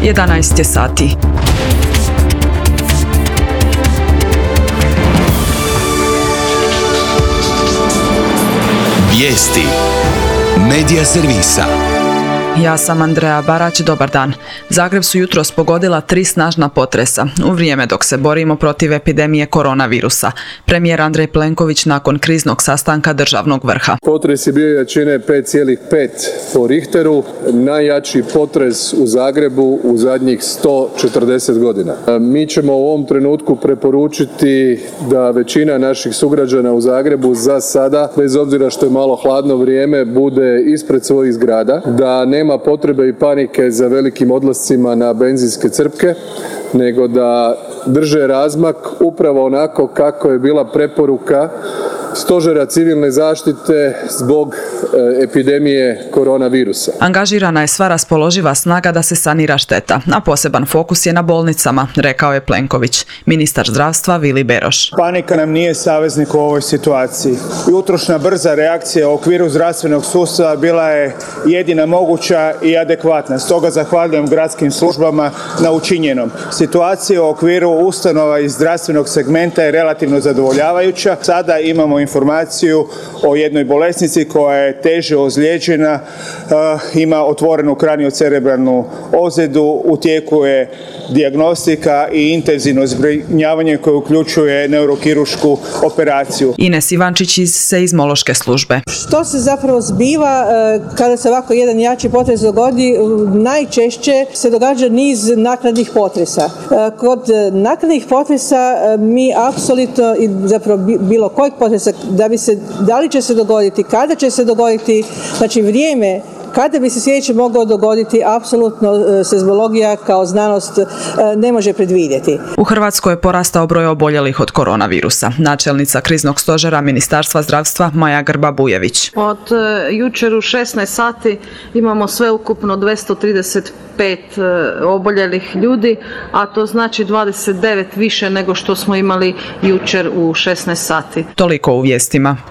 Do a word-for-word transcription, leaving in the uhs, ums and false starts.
jedanaest je sati. Vijesti Medija servisa. Ja sam Andreja Barać, dobar dan. Zagreb su jutros pogodila tri snažna potresa, u vrijeme dok se borimo protiv epidemije koronavirusa. Premijer Andrej Plenković nakon kriznog sastanka državnog vrha. Potres je bio jačine pet zarez pet po Richteru, najjači potres u Zagrebu u zadnjih sto četrdeset godina. Mi ćemo u ovom trenutku preporučiti da većina naših sugrađana u Zagrebu za sada, bez obzira što je malo hladno vrijeme, bude ispred svojih zgrada, da nema Nema potrebe i panike za velikim odlascima na benzinske crpke, nego da drže razmak upravo onako kako je bila preporuka Stožera civilne zaštite zbog e, epidemije koronavirusa. Angažirana je sva raspoloživa snaga da se sanira šteta, a poseban fokus je na bolnicama, rekao je Plenković. Ministar zdravstva Vili Beroš. Panika nam nije saveznik u ovoj situaciji. Jutrošnja brza reakcija u okviru zdravstvenog sustava bila je jedina moguća i adekvatna. Stoga zahvaljujem gradskim službama na učinjenom. Situacija u okviru ustanova iz zdravstvenog segmenta je relativno zadovoljavajuća. Sada imamo informaciju o jednoj bolesnici koja je teže ozlijeđena, ima otvorenu kraniocerebralnu ozljedu, u tijeku je dijagnostika i intenzivno zbrinjavanje koje uključuje neurokiruršku operaciju. Ines Ivančić iz seizmološke službe. Što se zapravo zbiva kada se ovako jedan jači potres dogodi? Najčešće se događa niz naknadnih potresa. Kod naknadnih potresa mi apsolutno i zapravo bilo kojeg potresa da bi se, da li će se dogoditi, kada će se dogoditi, znači vrijeme kada bi se sljedeće moglo dogoditi, apsolutno seizmologija kao znanost ne može predvidjeti. U Hrvatskoj je porastao broj oboljelih od koronavirusa. Načelnica kriznog stožera Ministarstva zdravstva Maja Grba-Bujević. Od jučer u šesnaest sati imamo sveukupno dvjesto trideset pet oboljelih ljudi, a to znači dvadeset devet više nego što smo imali jučer u šesnaest sati. Toliko u vijestima.